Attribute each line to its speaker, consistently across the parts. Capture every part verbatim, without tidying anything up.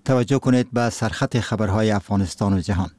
Speaker 1: توجه کنید به سرخط خبرهای افغانستان و جهان.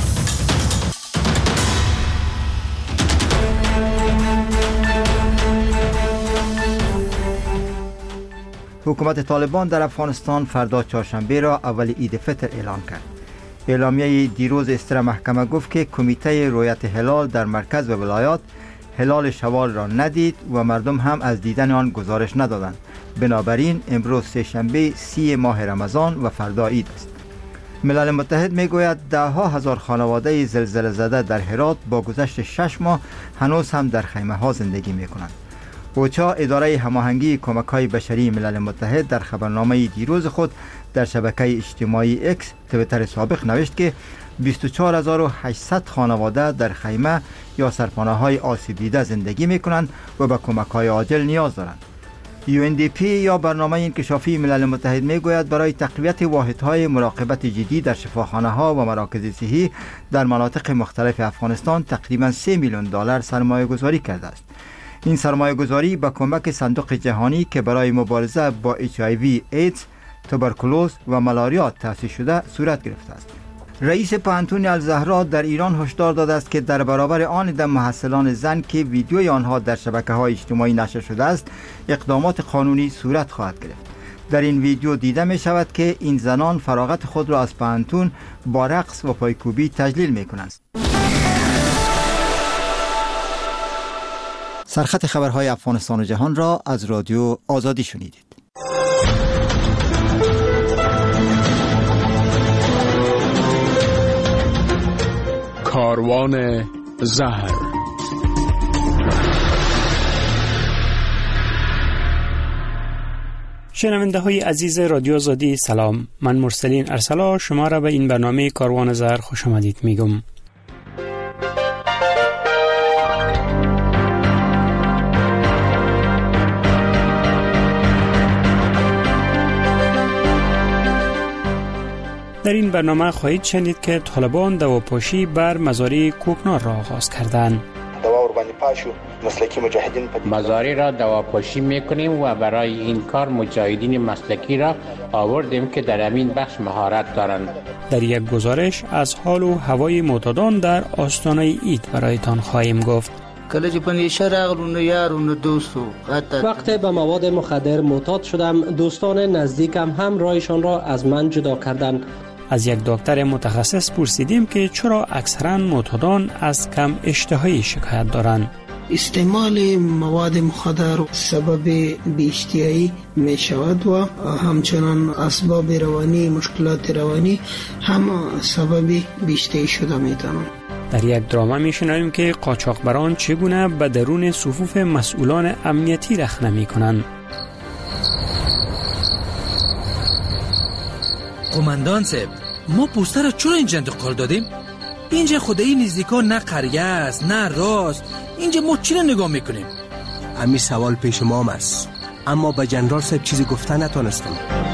Speaker 1: حکومت طالبان در افغانستان فردا چهارشنبه را اول عید فطر اعلان کرد. اعلامیه دیروز استر محکمه گفت که کمیته رؤیت هلال در مرکز و ولایات هلال شوال را ندید و مردم هم از دیدن آن گزارش ندادند. بنابراین امروز سه‌شنبه سی ماه رمضان و فردا عید است. ملل متحد میگوید ده ها هزار خانواده زلزله زده در هرات با گذشت شش ماه هنوز هم در خیمه ها زندگی می کنند. اوچا، اداره هماهنگی کمک‌های بشری ملل متحد، در خبرنامه دیروز خود در شبکه اجتماعی اکس تویتر سابق نوشت که بیست و چهار هزار و هشتصد خانواده در خیمه یا سرپناه‌های آسیب دیده زندگی می‌کنند و به کمک‌های عاجل نیاز دارند. یو ان دی پی یا برنامه انکشافی ملل متحد میگوید برای تقویت واحدهای مراقبت جدی در شفاخانه‌ها و مراکز صحی در مناطق مختلف افغانستان تقریباً سه میلیون دلار سرمایه‌گذاری کرده است. این سرمایه‌گذاری با کمک صندوق جهانی که برای مبارزه با اچ آی وی، ایدز، توبرکولوز و ملاریا تأسیس شده صورت گرفته است. رئیس پانتون الزهرا در ایران هشدار داده است که در برابر آن عده محصلان زن که ویدیوی آنها در شبکه‌های اجتماعی نشر شده است، اقدامات قانونی صورت خواهد گرفت. در این ویدیو دیده می شود که این زنان فراغت خود را از پانتون با رقص و پایکوبی تجلیل می کنند. سرخط خبرهای افغانستان و جهان را از رادیو آزادی شنیدید.
Speaker 2: کاروان زهر.
Speaker 3: شنونده های عزیز رادیو آزادی سلام، من مرسلین ارسلا شما را به این برنامه کاروان زهر خوش آمدید میگم. در این برنامه خواهید شنید که طالبان دواپاشی بر مزاری کوکنار را آغاز کردند.
Speaker 4: مزاری را دواپاشی میکنیم و برای این کار مجاهدین مسلکی را آوردیم که در همین بخش مهارت دارند.
Speaker 3: در یک گزارش از حال و هوای معتادان در آستانه عید برایتان خواهیم گفت.
Speaker 5: وقتی به مواد مخدر معتاد شدم، دوستان نزدیکم هم رایشان را از من جدا کردند.
Speaker 3: از یک دکتر متخصص پرسیدیم که چرا اکثرا معتادان از کم اشتهایی شکایت دارند.
Speaker 6: استعمال مواد مخدر سبب بی‌اشتهایی می شود و همچنان اسباب روانی، مشکلات روانی هم سبب بی‌اشتهایی شده می توانند.
Speaker 3: در یک دراما می شنویم که قاچاقبران چگونه به درون صفوف مسئولان امنیتی رخنه می کنند.
Speaker 7: قماندان صاحب، ما پوستر را چرا اینجا انتقال دادیم؟ اینجا خدایی نزدیکا نه قریه است نه راست. اینجا ما چی را نگاه میکنیم؟
Speaker 8: امی سوال پیش ما است، اما به جنرال صاحب چیزی گفتن نتونستم.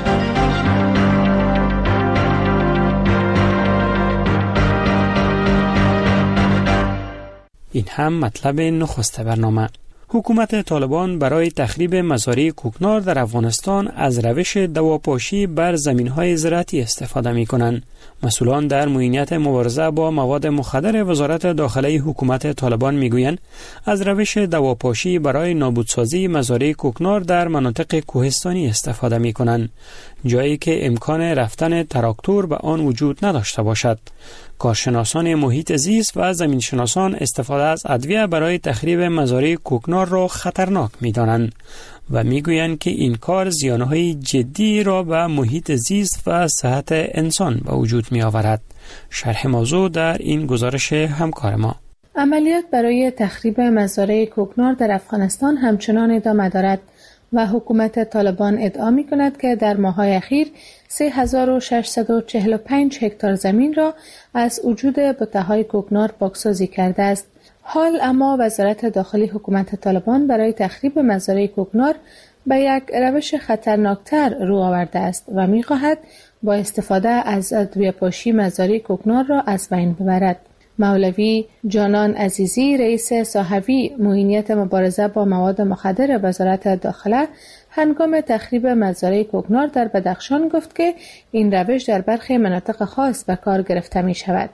Speaker 3: این هم مطلب نخست برنامه. حکومت طالبان برای تخریب مزارع کوکنار در افغانستان از روش دواپاشی بر زمین‌های زراعتی استفاده می‌کنند. مسئولان در معینیت مبارزه با مواد مخدر وزارت داخلی حکومت طالبان می‌گویند از روش دواپاشی برای نابودسازی مزارع کوکنار در مناطق کوهستانی استفاده می‌کنند، جایی که امکان رفتن تراکتور به آن وجود نداشته باشد. کارشناسان محیط زیست و زمینشناسان استفاده از ادویه برای تخریب مزارع کوکنار را خطرناک می‌دانند و می‌گویند که این کار زیانهای جدی را به محیط زیست و صحت انسان به وجود می‌آورد. شرح موضوع در این گزارش همکار ما.
Speaker 9: عملیات برای تخریب مزارع کوکنار در افغانستان همچنان ادامه دارد و حکومت طالبان ادعا می‌کند که در ماه‌های اخیر سه هزار و ششصد و چهل و پنج هکتار زمین را از وجود بوته‌های کوکنار پاکسازی کرده است. حال اما وزارت داخلی حکومت طالبان برای تخریب مزارع کوکنار به یک روش خطرناکتر رو آورده است و می‌خواهد با استفاده از ادویه‌پاشی مزارع کوکنار را از بین ببرد. مولوی جانان عزیزی رئیس صاحبی معینیت مبارزه با مواد مخدر وزارت داخله هنگام تخریب مزارع کوکنار در بدخشان گفت که این روش در برخی مناطق خاص به کار گرفته می شود.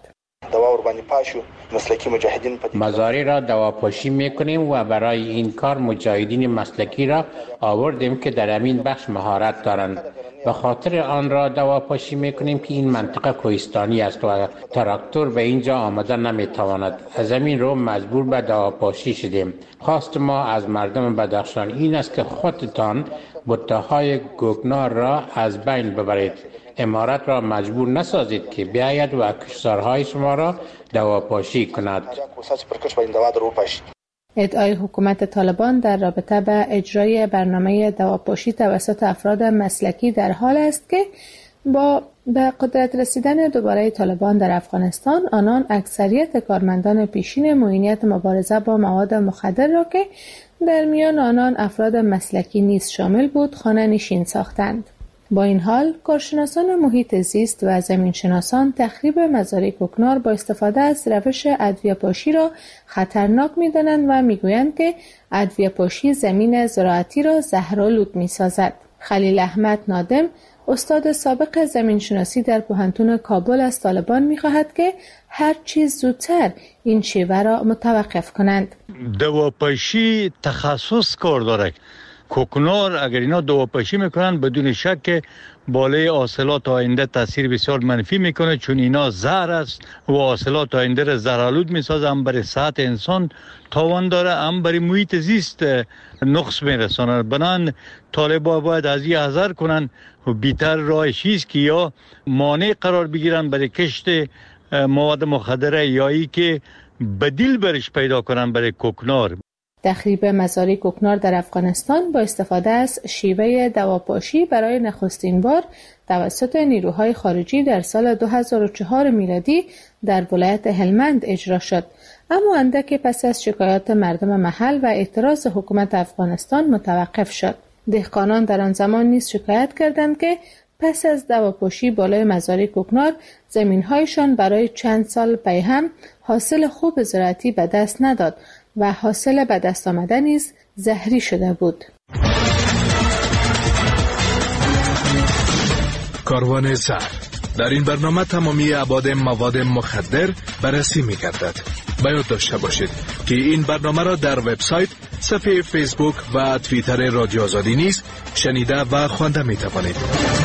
Speaker 4: مزارع را دواپاشی میکنیم و برای این کار مجاهدین مسلکی را آوردیم که در همین بخش مهارت دارند. به خاطر آن را دواپاشی میکنیم که این منطقه کوهستانی است و تراکتور به اینجا آمده نمیتواند. از همین رو مجبور به دواپاشی شدیم. خواست ما از مردم بدخشان این است که خودتان بته‌های کوکنار را از بین ببرید. امارت را مجبور نسازید که بیاید و کشتارهای شما را دواپاشی کند.
Speaker 9: ادعای حکومت طالبان در رابطه به اجرای برنامه دواپاشی توسط افراد مسلکی در حال است که با به قدرت رسیدن دوباره طالبان در افغانستان آنان اکثریت کارمندان پیشین معینیت مبارزه با مواد مخدر را که در میان آنان افراد مسلکی نیز شامل بود خانه نشین ساختند. با این حال کارشناسان محیط زیست و زمینشناسان تخریب مزارع کوکنار با استفاده از روش ادویه‌پاشی را خطرناک می‌دانند و می‌گویند که ادویه‌پاشی زمین زراعتی را زهرآلود می‌سازد. خلیل احمد نادم استاد سابق زمینشناسی در پوهنتون کابل از طالبان می‌خواهد که هر چیز زودتر این شیوه را متوقف کنند.
Speaker 2: دواپاشی تخصص کار دارد. کوکنار اگر اینا دواپاشی میکنن بدون شک که بالای حاصلات آینده تاثیر بسیار منفی میکنه، چون اینا زهر است و حاصلات آینده را زهرآلود میسازه. هم برای صحت انسان تاوان داره، هم برای محیط زیست نقص میرسانه. بنان طالبا باید از این حذر کنن و بیتر راه چیز که یا مانع قرار بگیرن برای کشت مواد مخدره یا ای که بدیل برش پیدا کنن برای کوکنار.
Speaker 9: تخریب مزارع کوکنار در افغانستان با استفاده از شیوه دواپاشی برای نخستین بار توسط نیروهای خارجی در سال دو هزار و چهار میلادی در ولایت هلمند اجرا شد، اما اندک پس از شکایات مردم محل و اعتراض حکومت افغانستان متوقف شد. دهقانان در آن زمان نیز شکایت کردند که پس از دواپاشی بالای مزارع کوکنار زمین‌هایشان برای چند سال پی هم حاصل خوب زراعتی به دست نداد و حاصل به دست آمده نیز زهری شده بود.
Speaker 10: کاروان زهر در این برنامه تمامی ابعاد مواد مخدر بررسی می‌گردد. باید داشته باشید که این برنامه را در وبسایت، صفحه فیسبوک و توییتر رادیو آزادی نیز شنیده و خوانده می‌توانید.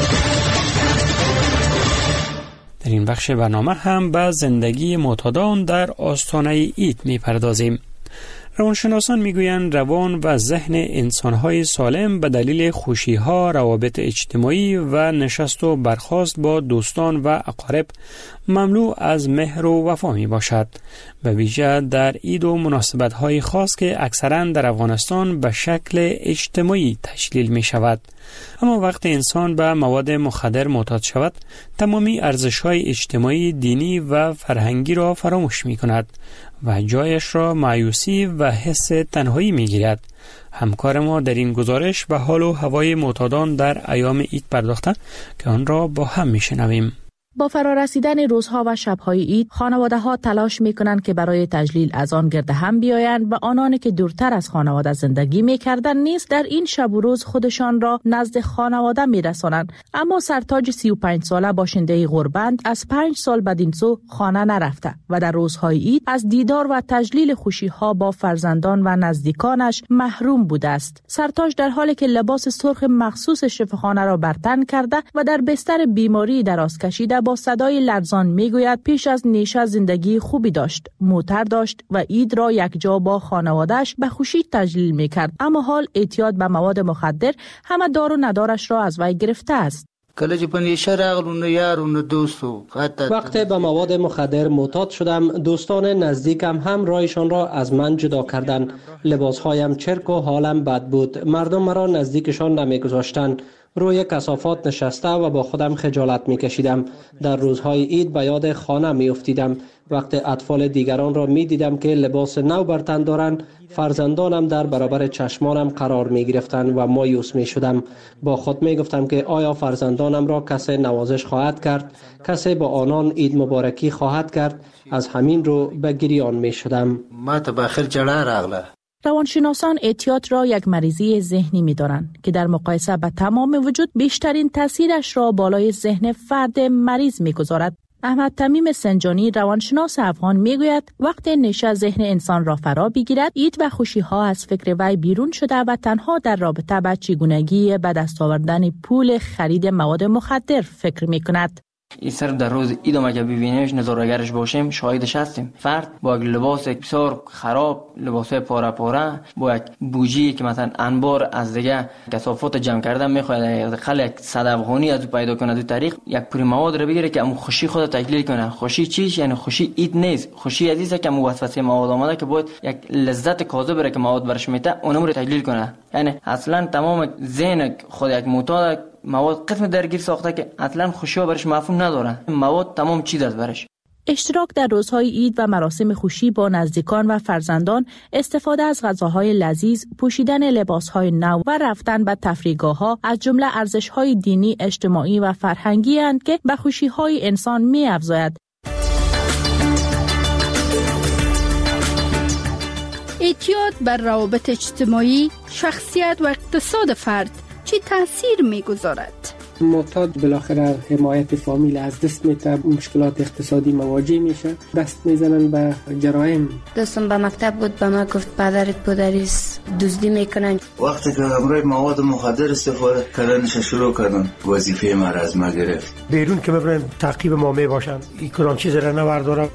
Speaker 3: در این بخش برنامه هم به زندگی معتادان در آستانه عید می‌پردازیم. روانشناسان میگویند روان و ذهن انسان‌های سالم به دلیل خوشی‌ها، روابط اجتماعی و نشست و برخاست با دوستان و اقارب مملو از مهر و وفا می باشد. به ویژه در عید و مناسبت‌های خاص که اکثراً در افغانستان به شکل اجتماعی تشکیل می شود. اما وقتی انسان به مواد مخدر معتاد شود، تمامی ارزش‌های اجتماعی، دینی و فرهنگی را فراموش می کند و جایش را مایوسی و حس تنهایی می گیرد. همکار ما در این گزارش به حال و هوای معتادان در ایام عید پرداخته که آن را با هم می شنویم.
Speaker 11: با فرارسیدن روزها و شبهای عید، خانواده ها تلاش می کنند که برای تجلیل از آن گرد هم بیایند و آنانی که دورتر از خانواده زندگی می کردند نیز در این شب و روز خودشان را نزد خانواده می رسانند. اما سرتاج سی و پنج ساله باشنده غربند از پنج سال بدین سو خانه نرفته و در روزهای عید از دیدار و تجلیل خوشی ها با فرزندان و نزدیکانش محروم بوده است. سرتاج در حالی که لباس سرخ مخصوص شفاخانه را بر تن کرده و در بستر بیماری دراز کشیده با صدای لرزان میگوید پیش از نیشه زندگی خوبی داشت، موتر داشت و عید را یک جا با خانواده‌اش به خوشی تجلیل میکرد، اما حال اعتیاد به مواد مخدر همه دار و ندارش را از وی گرفته است.
Speaker 5: وقتی به مواد مخدر معتاد شدم، دوستان نزدیکم هم رایشان را از من جدا کردند. لباسهایم چرک و حالم بد بود. مردم مرا نزدیکشان نمیگذاشتند. روی کثافات نشسته و با خودم خجالت می کشیدم. در روزهای عید به یاد خانه می افتیدم. وقتی اطفال دیگران را می دیدم که لباس نو بر تن دارند، فرزندانم در برابر چشمانم قرار می گرفتند و مایوس می شدم. با خود می گفتم که آیا فرزندانم را کسی نوازش خواهد کرد؟ کسی با آنان عید مبارکی خواهد کرد؟ از همین رو به گریان می شدم.
Speaker 12: ما تباخر جړه راغله.
Speaker 11: روانشناسان اعتیاد را یک مریضی ذهنی می دانند که در مقایسه به تمام وجود بیشترین تاثیرش را بالای ذهن فرد مریض می گذارد. احمد تمیم سنجانی روانشناس افغان می گوید وقتی نشه ذهن انسان را فرا بگیرد، عید و خوشی ها از فکر وی بیرون شده و تنها در رابطه با چگونگی به دست آوردن پول خرید مواد مخدر فکر می کند.
Speaker 13: این صرف در روز عید ما که ببینیمش نظاره‌گرش باشیم شاهدش هستیم. فرد با یک لباس بسیار خراب، لباس پاره پاره، با یک بوجی که مثلا انبار از دیگه کثافات جمع کردن میخواد حداقل یک صد افغانی از پیدا کنه، دو طریق یک پوری مواد رو بگیره که ام خوشی خود تجلیل کنه. خوشی چیش؟ یعنی خوشی عید نیست. خوشی عزیزه که وسوسه مواد آمده که باید یک لذت کاذب را که مواد برش میته اونم رو تجلیل کنه. یعنی اصلا تمام ذهن خود یک معتاد مواد قسم درگیر ساخته که اصلا خوشی برش مفهوم نداره. مواد تمام چیز است برش.
Speaker 11: اشتراک در روزهای عید و مراسم خوشی با نزدیکان و فرزندان، استفاده از غذاهای لذیذ، پوشیدن لباسهای نو و رفتن به تفریحگاه‌ها از جمله ارزش‌های دینی، اجتماعی و فرهنگی اند که به خوشی‌های انسان می‌افزاید.
Speaker 14: اعتیاد بر روابط اجتماعی، شخصیت و اقتصاد فرد چی تاثیر می‌گذارد؟
Speaker 5: معتاد بالاخره حمایت فامیل از دست میده، مشکلات اقتصادی مواجه میشه، دست میزنن به جرایم.
Speaker 15: دوستم به مکتب بود، به ما گفت پدرت پدریس دزدی میکنن.
Speaker 16: وقتی که امروز مواد مخدر استفاده کردنش شروع کردن، وظیفه ما را از ما گرفت.
Speaker 17: بیرون که میبرن تعقیب ما میباشن، این کدام چیز را نوردارم.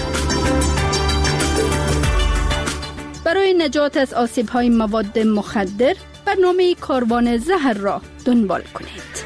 Speaker 14: برای نجات از آسیب‌های مواد مخدر برنامه کاروان زهر را دنبال کنید.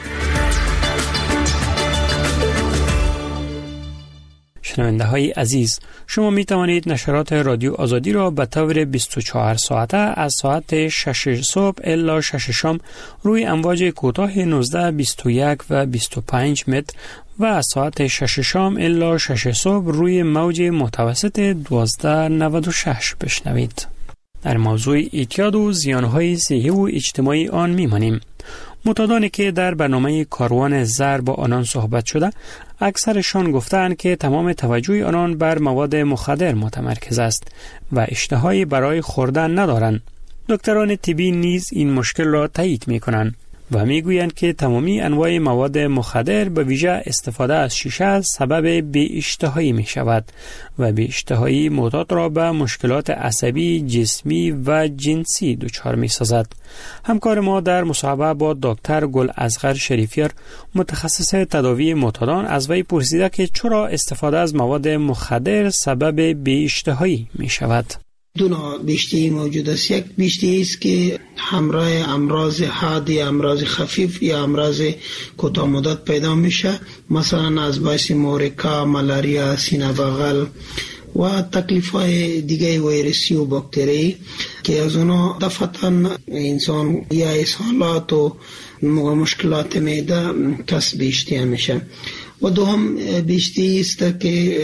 Speaker 3: شنونده های عزیز، شما می توانید نشرات رادیو آزادی را به طور بیست و چهار ساعته از ساعت شش صبح الی شش شام روی امواج کوتاه نوزده، بیست و یک و بیست و پنج متر و از ساعت شش شام الی شش صبح روی موج متوسط دوازده نود و شش بشنوید. در موضوع اعتیاد و زیانهای صحی و اجتماعی آن میمانیم. معتادانی که در برنامه کاروان زر با آنان صحبت شده، اکثرشان گفتند که تمام توجه آنان بر مواد مخدر متمرکز است و اشتهایی برای خوردن ندارند. دکتران طبی نیز این مشکل را تایید می‌کنند و میگویند که تمامی انواع مواد مخدر به ویژه استفاده از شیشه سبب بی‌اشتهایی می شود و بی‌اشتهایی معتاد را به مشکلات عصبی، جسمی و جنسی دچار می سازد. همکار ما در مصاحبه با دکتر گل اصغر شریفیار، متخصص تداوی معتادان، از وی پرسیده که چرا استفاده از مواد مخدر سبب بی‌اشتهایی می شود.
Speaker 6: دو نوع بیشتری موجود است. یک بیشتری است که همراه امراض حاد یا امراض خفیف یا امراض کوتاه مدت پیدا میشه، مثلا از باعث مورکا، ملاریا، سینه بغل و تکلیف‌های دیگه ویروسی و باکتری که از اونا دفعتاً انسان یا اسهالات و مشکلات معده کسب بیشتری میشه. و دوم بیشتری است که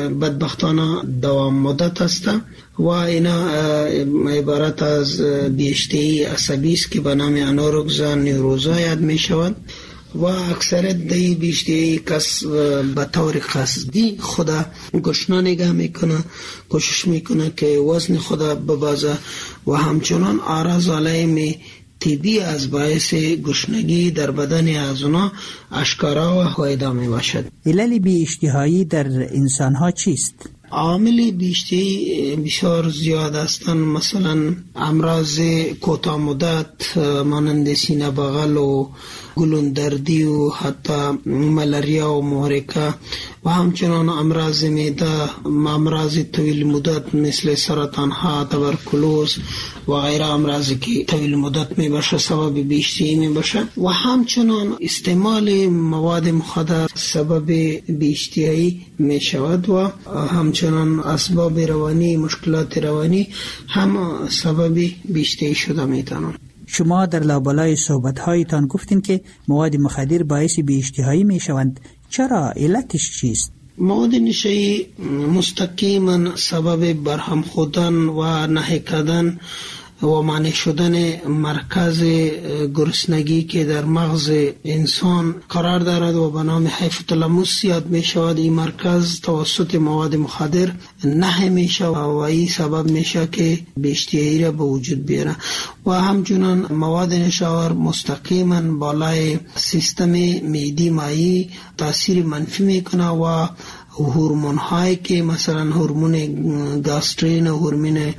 Speaker 6: بدبختانه دوام مدت است و اینا عبارت از بیشتری عصبی است که به نام انورکسیا نیوروزا یاد می شود و اکثرت دی بیشتری کس به طور قصدی خدا گشنه نگاه میکنه، کوشش میکنه که وزن خدا ببازه و همچنان آراز علائم طبی از باعث گشنگی در بدن از اونا اشکارا و هایدا می باشد.
Speaker 18: علل بی اشتهایی در انسان ها چیست؟
Speaker 6: عامل بیشتری بسیار زیاد هستند، مثلا امراض کوتاه مدت مانند سینه بغل و گلوندردی و حتی ملاریا و محرکه و همچنان امراض معده، امراض طویل مدت مثل سرطان ها، تبرکلوز و غیره امراضی که طویل مدت می باشه سبب بیشتری می باشه و همچنان استعمال مواد مخدر سبب بیشتری می شود و همچنان اسباب روانی، مشکلات روانی هم سبب بیشتری شده می تانند.
Speaker 18: شما در لابلای صحبت‌هایتان گفتین که مواد مخدر باعث بی‌اشتهایی می‌شوند. چرا؟ علتش چیست؟
Speaker 6: مواد نشایی مستقیما سبب برهم خودن و نهی کردن و مانع شدن مرکز گرسنگی که در مغز انسان قرار دارد و به نام هایپوتالاموس یاد می شود. این مرکز توسط مواد مخدر نهی می شود و این سبب می شود که بی اشتهایی را به وجود بیاره. و همچنان مواد نشاور مستقیما بالای سیستم معده مایی تاثیر منفی می کنه و هورمون هایی که مثلا هورمون گاسترین و هورمون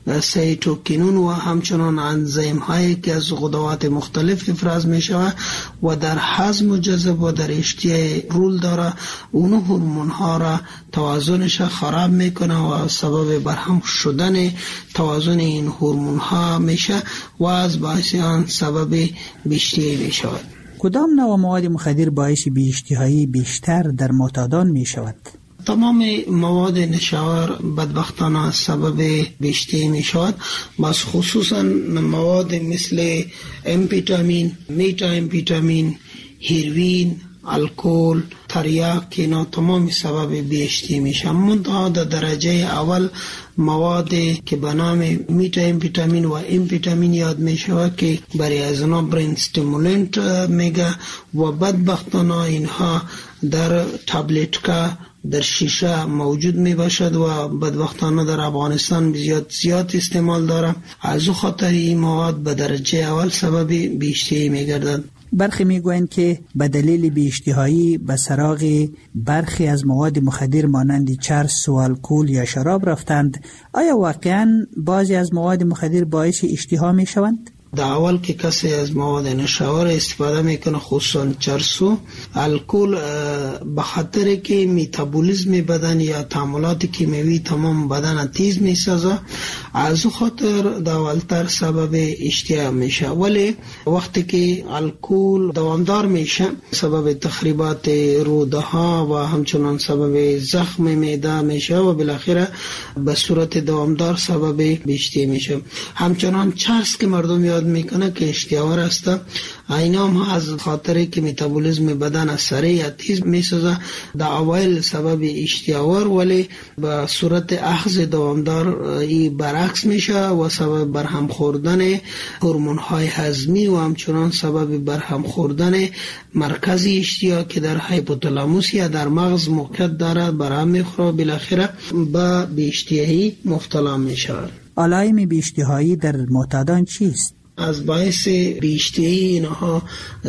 Speaker 6: سیتوکینون و همچنان انزیم هایی که از غدوات مختلف افراز می شود و در هضم و جذب و در اشتها رول داره، اون هورمون ها را توازنش خراب میکنه و سبب برهم شدن توازن این هورمون ها میشه و از باعث آن سبب بیشتری می شود.
Speaker 18: کدام نوع مواد مخدر باعث بی‌اشتهایی بیشتر در معتادان می شود؟
Speaker 6: تمام مواد نشاور بدبختانه سبب بیشتری می شود، بس خصوصا مواد مثل امفیتامین، میتا امفیتامین، هیروین، الکل، تریاک که اینا تمام سبب بیشتری می شود. منتها در درجه اول مواد که به نام میتا امفیتامین و امفیتامین یاد می شود که برای از اینا برین استیمولنت میگه و بدبختانه اینها در تابلت که در شیشه موجود می باشد و بدبختانه در افغانستان زیاد زیاد استعمال داره. از او خاطر این مواد به درجه اول سبب بیشتری می گردد.
Speaker 18: برخی می گویند که به دلیل بی‌اشتهایی به سراغ برخی از مواد مخدر مانند چرس و الکل یا شراب رفتند. آیا واقعا بعضی از مواد مخدر باعث اشتها می شوند؟
Speaker 6: در اول که کسی از مواد نشاور استفاده میکنه خصوصا چرس و الکل به خاطر که میتابولیسم بدن یا تعاملات کیمیایی تمام بدن تیز میسازه، از خاطر در اولتر سبب اشتها میشه. ولی وقتی که الکل دوامدار میشه سبب تخریبات روده ها و همچنان سبب زخم معده میشه و بالاخره به صورت دوامدار سبب بیشتری میشه. همچنان چرس که مردم یاد میکنه که اشتهاور است، اینا هم از خاطر که میتابولیسم بدن از سریع تیز میسازه در اوایل سبب اشتهاور، ولی به صورت اخذ دوامدار این برعکس میشه و سبب برهم خوردن هورمون های هضمی و همچنان سبب برهم خوردن مرکز اشتها که در هایپوتالاموس یا در مغز موقعیت داره برهم میخوره، بالاخره به بی‌اشتهایی مبتلا میشه.
Speaker 18: علائم بی‌اشتهایی در معتادان چیست؟
Speaker 6: از باعث بیشتری اینها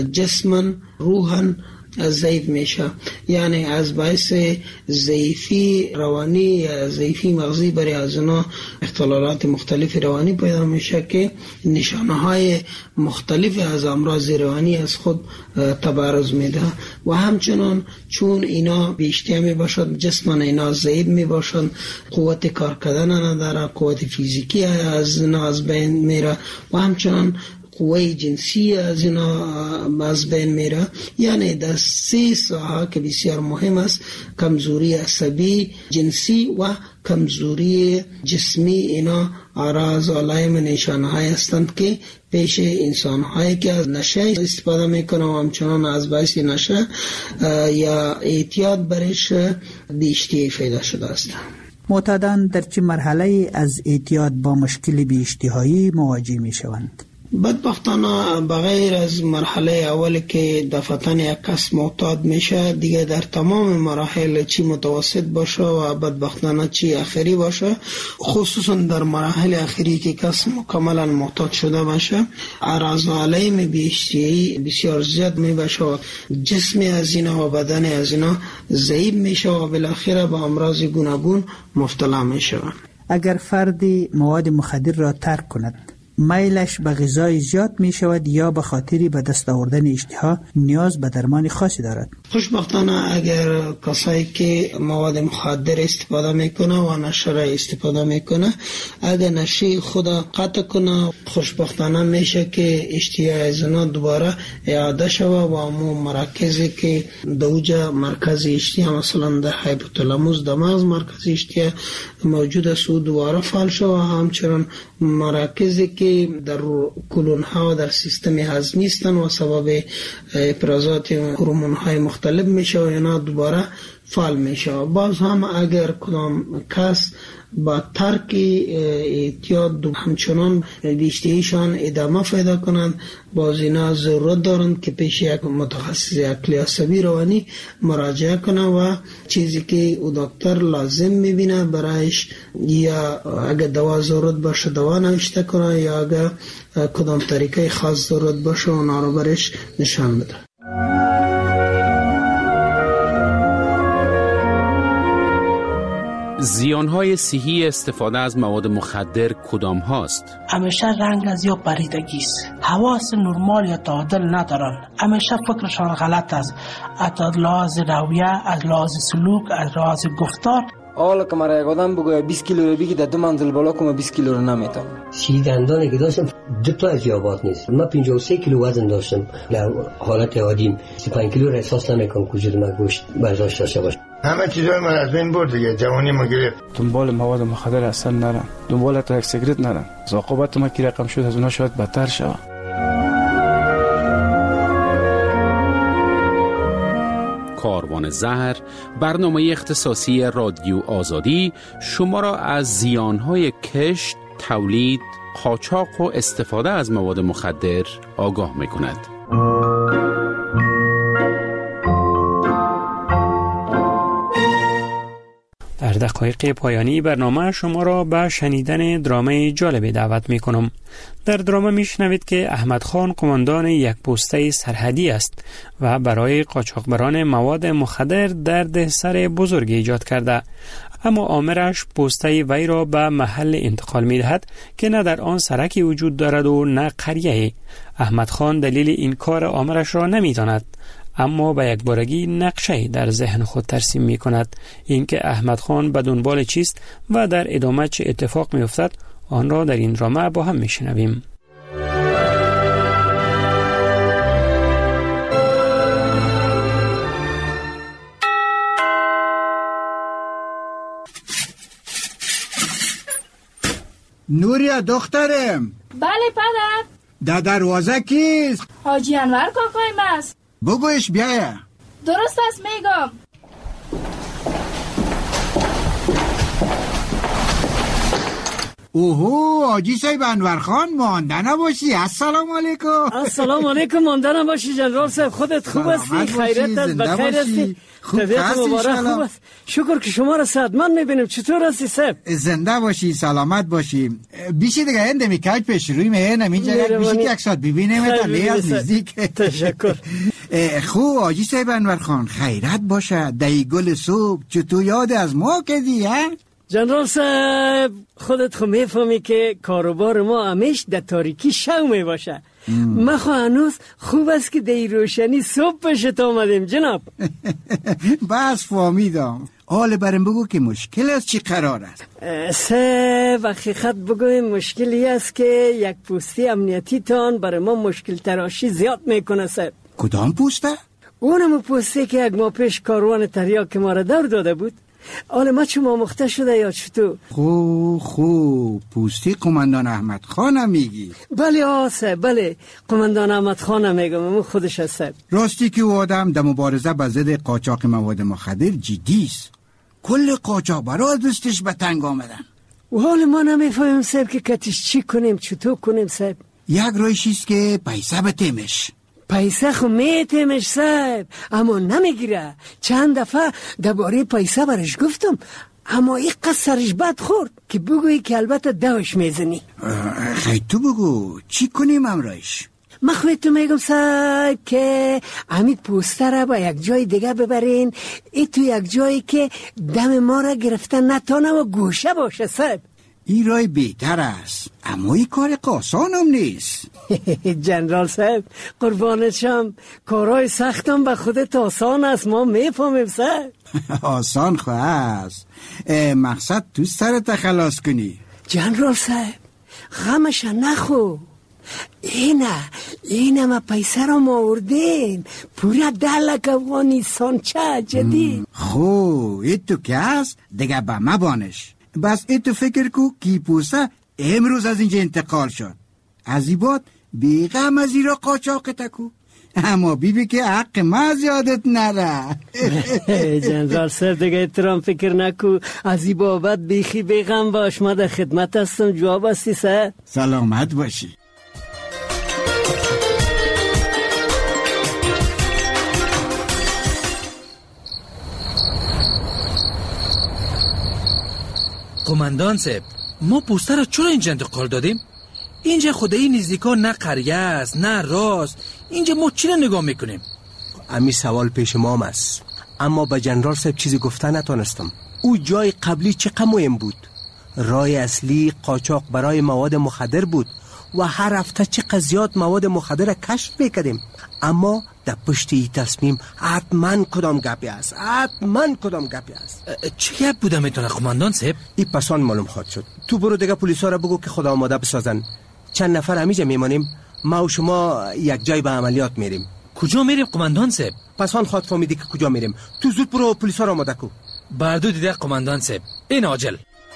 Speaker 6: جسماً روحاً ضعیف میشه، یعنی از باعث ضعیفی روانی یا ضعیفی مغزی برای از اونا اختلالات مختلف روانی پیدا میشه که نشانه های مختلف از امراض روانی از خود تبرز میده و همچنان چون اینا بیشتر می باشد جسم اینا ضعیف می باشد، قوت کار کردن نداره، قوت فیزیکی از اینا از بین میره و همچنان قوه جنسی از اینا از بین میره. یعنی در سه ساحه که بسیار مهم است، کمزوری عصبی، جنسی و کمزوری جسمی، اینا آراز علائم نشانه های هستند که پیش انسان هایی که از نشه استفاده میکنه و همچنان از باعث نشه یا اعتیاد برش بیشتری پیدا شده است.
Speaker 18: معتادان در چه مرحله از اعتیاد با مشکل بی‌اشتهایی مواجه می شوند؟
Speaker 6: بدبختانه بغیر از مرحله اولی که دفعتاً یک کس معتاد میشه، دیگه در تمام مراحل چی متوسط باشه و بدبختانه چی اخری باشه، خصوصا در مراحل اخری که کس مکملا معتاد شده باشه، اعراض و علائم بی‌اشتهایی بسیار زیاد میباشه و جسم از اینا و بدن از اینا ضعیف میشه و بالاخره به امراض گوناگون مبتلا میشه.
Speaker 18: اگر فردی مواد مخدر را ترک کند، میلش به غذای زیاد می شود یا به خاطری به دست آوردن اشتها نیاز به درمان خاصی دارد؟
Speaker 6: خوشبختانه اگر کسایی که مواد مخدر استفاده میکنه و نشه را استفاده میکنه، اگر نشه خود قطع کنه، خوشبختانه میشه که اشتها از اونا دوباره اعاده شوه و امو مراکزی که دوجه مرکز اشتها مثلا در هایپوتالاموس در مغز مرکز اشتها موجود است و دوباره فعال شوه، همچنان مراکزی که که در کلون ها در سیستم هضمی هستند و سبب افرازات هورمون های مختلف میشه و اینا دوباره فعال میشه. باز هم اگر کدام کس با ترک اعتیاد همچنان بیشتریشان ادامه پیدا کنند، باز اینا ضرورت دارند که پیش یک متخصص عقلی عصبی روانی مراجعه کنند و چیزی که او دکتر لازم میبینه برایش، یا اگر دوا ضرورت باشه دوا نوشته کنه، یا اگر کدام طریقه خاص ضرورت باشه اونا رو برش نشان بده.
Speaker 19: زیانهای صحی استفاده از مواد مخدر کدام هاست؟
Speaker 20: همیشه رنگ از یا پریدگی است، حواس نرمال یا تعادل ندارن، همیشه فکرشان غلط است، از لحاظ رویه، از لحاظ سلوک، از لحاظ گفتار.
Speaker 13: حالا که مرا یک آدم بگوید بیست کیلو رو بگی در دو منزل بالا کنم بیست کیلو رو نمیتونم.
Speaker 21: سی دندانی که داشتم دو تا از یابات نیست. من پنجاه و سه کیلو وزن داشتم. در حالت عادیم سی و پنج کیلو رو احساس نمیکنم که وجود من گوشت برداشت داشته باشه.
Speaker 22: همه چیزای من از بین برد دیگه، جوانی ما گرفت.
Speaker 23: دنبال مواد مخدر اصلا نرم، دنبال تا یک سیگرت نرم. عاقبت ما کی رقم شد از اونها شاید بدتر شوه.
Speaker 19: کاروان زهر، برنامه اختصاصی رادیو آزادی شما را از زیانهای کشت، تولید، قاچاق و استفاده از مواد مخدر آگاه می‌کند.
Speaker 3: در دقایق پایانی برنامه شما را به شنیدن درامه جالب دعوت می کنم. در درامه می شنوید که احمد خان قماندان یک پسته سرحدی است و برای قاچاقبران مواد مخدر درد سر بزرگ ایجاد کرده، اما آمرش پسته وی را به محل انتقال می دهد که نه در آن سرکی وجود دارد و نه قریه. احمد خان دلیل این کار آمرش را نمی داند، اما به یک بارگی نقشه در ذهن خود ترسیم می کند. اینکه احمد خان به دنبال چیست و در ادامه چه اتفاق می افتد، آن را در این درامه با هم می شنویم.
Speaker 24: نوریا دخترم.
Speaker 25: بله پدر.
Speaker 24: در دروازه کیست؟
Speaker 25: حاجی انور کاکایم است.
Speaker 24: بگویش بیایه.
Speaker 25: درست است میگم.
Speaker 24: اوهو حاجی صاحب انور خان، مانده نباشی. السلام علیکم.
Speaker 26: السلام علیکم. مانده نباشی جنرال صاحب. خودت خوب هستی؟ خیرت است؟ بخیر هستی؟ طبیعت مبارک خوب است؟ شکر که شما را صحتمند میبینیم. چطور هستی صاحب؟
Speaker 24: زنده باشی، سلامت باشی. بیشی دیگه هنده میکاج پیش روی مهنم اینجا بیشی که یک ساعت ببینیم لی از نزدیک.
Speaker 26: تشکر.
Speaker 24: خوب حاجی صاحب انور خان، خیرت باشه. دی گل صبح چطور یاد از ما کردی ها؟
Speaker 26: جنرال صاحب خودت خو میفهمی که کاروبار ما همیش در تاریکی شو میباشه. ما خو هنوز خوب است که در روشنی صبح پشت آمدیم جناب.
Speaker 24: بس فهمیدم. حال برم بگو که مشکل است چی قرار است؟
Speaker 26: سه حقیقت بگویم مشکلی است که یک پوستی امنیتی تان برای ما مشکل تراشی زیاد میکنه صاحب.
Speaker 24: کدام پوسته؟
Speaker 26: اونم پوستی که یک ماه پیش کاروان تریاک ما را دور داده بود. حالا ما چون آموخته شده یا چطور؟
Speaker 24: خو خو پوستی قماندان احمد خانم میگی؟
Speaker 26: بله آسه بله قماندان احمد خانم میگم، اون خودش هست.
Speaker 24: راستی که او آدم در مبارزه با ضد قاچاق مواد مخدر جدی است. کل قاچاقبرا دستش به تنگ آمدن.
Speaker 26: و حال ما نمیفهمیم صاحب که کتیش چی کنیم چطور کنیم صاحب.
Speaker 24: یک رایش است که پیسه بتیمش.
Speaker 26: پیسه خو میتیمش صاحب، اما نمیگیره. چند دفعه درباره پیسه برش گفتم، اما این قصد سرش بد خورد که بگویی که البته دوش میزنی.
Speaker 24: خیلی تو بگو چی کنیم امرایش؟
Speaker 26: من خواهی تو میگم صاحب که امید پوسته را با یک جای دیگه ببرین، ای تو یک جایی که دم ما را گرفتن نتانه و گوشه باشه صاحب.
Speaker 24: این رای بهتر است، اما این کار قاسان هم نیست.
Speaker 26: جنرال صاحب قربانت شم، کارهای سختم به خودت آسان است، ما میفهمیم صاحب.
Speaker 24: آسان خواه است، مقصد تو سرت خلاص کنی.
Speaker 26: جنرال صاحب غمش نخو، اینه اینه ما پیسه را ما آوردیم پورا ده لک افغانستان چه جدید.
Speaker 24: خو ای تو که هست دیگه به ما بانش. بس ای تو فکر کو کی پوسته امروز از اینجا انتقال شد. از این بیغم از ایرا قاچاق تکو. اما بیبی که حق ما زیادت نره.
Speaker 26: جنرال سر دیگه احترام فکر نکو، از این بابت بیخی بیغم باش، ما در خدمت هستم. جواب هستی سر؟
Speaker 24: سلامت باشی.
Speaker 1: قماندان صاحب، ما پوسته را چرا اینجا انتقال دادیم؟ اینجا خدایی نزدیکا نه قریه است نه راست. اینجا ما چی را نگاه میکنیم؟
Speaker 2: امی سوال پیش ما است، اما به جنرال صاحب چیزی گفته نتونستم. او جای قبلی چقدر مهم بود. راه اصلی قاچاق برای مواد مخدر بود و هر هفته چقدر زیاد مواد مخدر کشف میکردیم. اما در پشت این تصمیم حتما کدام گپی است، حتما کدام گپی است.
Speaker 1: چه گپ بوده میتونه قماندان صاحب؟
Speaker 2: این پسان معلوم خواهد شد. تو برو دیگه پلیسا را بگو که خدا آماده بسازن. چند نفر همیجا میمانیم، ما و شما یک جای به عملیات میریم.
Speaker 1: کجا میریم قماندان صاحب؟
Speaker 2: پسان خواهد فهمیدی که کجا میریم. تو زود برو پلیسا را آماده کو.
Speaker 1: بردو دیده قماندان صاحب، این عاجل.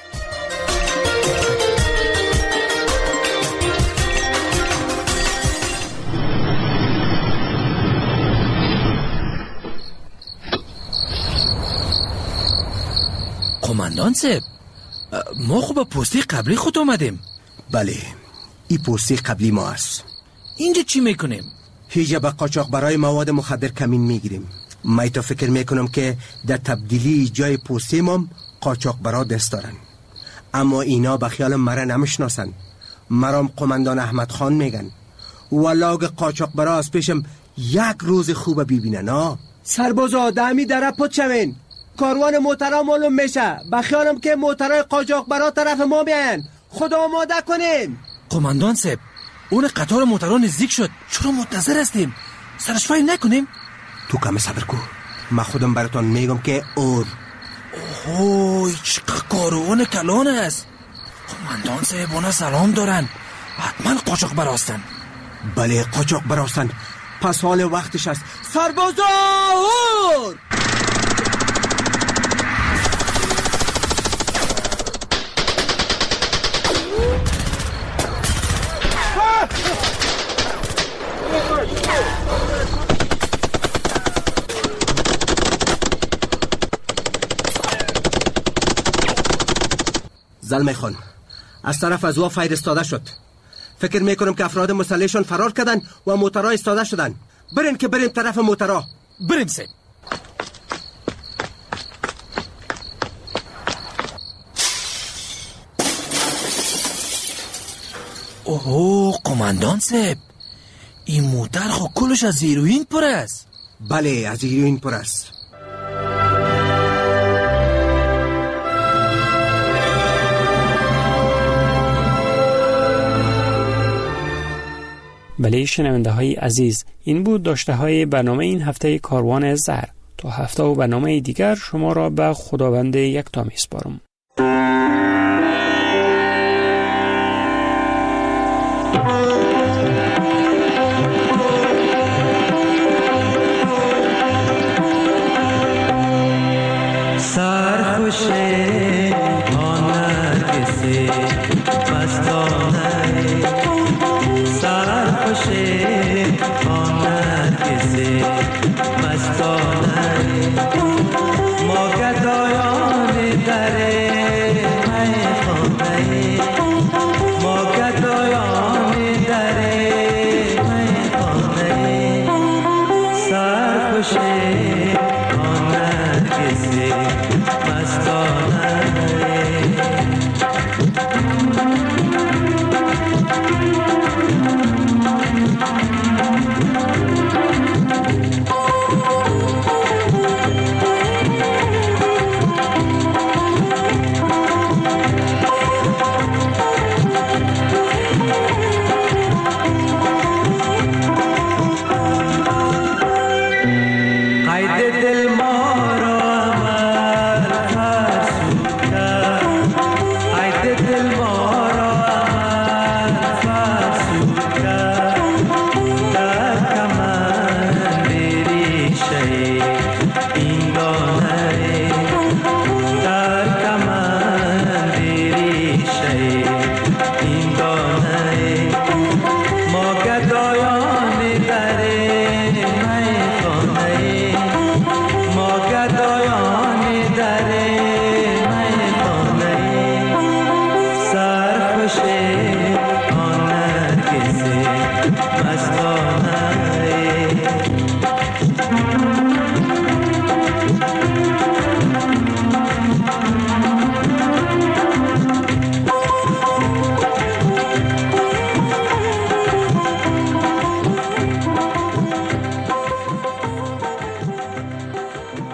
Speaker 1: قماندان صاحب، ما خوب پستی قبلی خود آمدیم.
Speaker 2: بله، این پستی قبلی ما است.
Speaker 1: اینجا چی میکنیم؟
Speaker 2: هیچ به قاچاق برای مواد مخدر کمین میگیریم. من تو فکر میکنم که در تبدیلی جای پستی ما قاچاق برا دست دارن، اما اینا به خیال مرا نمیشناسن. مرام قماندان احمد خان میگن. ولاگ قاچاق برا از پیشم یک روز خوب ببینن. ها سربازا دمی در پد شوین، کاروان موترا معلوم میشه. بخیالم که موترای قاچاق برا طرف ما بیاین. خدا آماده کنین.
Speaker 1: قماندان صاحب، اون قطار موترا نزدیک شد. چرا منتظر هستیم؟ سرشفایی نکنیم؟
Speaker 2: تو کم صبر کو، من خودم براتون میگم که اور.
Speaker 1: اوه، چقدر کاروان کلان است. قماندان صاحب اونا سلام دارن، حتما قاچاق براستن.
Speaker 2: بله قاچاق براستن. پس حال وقتش است. سربازا اور! زلمه خان، از طرف از او فایر استاده شد. فکر میکنم که افراد مسلحشون فرار کردن و موترها استاده شدن. برین که بریم طرف موترها.
Speaker 1: بریم سید. اوه قماندان صاحب، این موتر خو کلش از هیروئین پر است.
Speaker 2: بله از هیروئین پر است.
Speaker 3: بله شنونده های عزیز، این بود داشته های برنامه این هفته کاروان زهر. تا هفته و برنامه دیگر شما را به خداوند یکتا میسپارم.
Speaker 4: سرخوشه آن کسی مستانه، سرخوشه آن کسی مستانه، ما گدایان در میخانه، ما گدایان در میخانه، سرخوشه آن کسی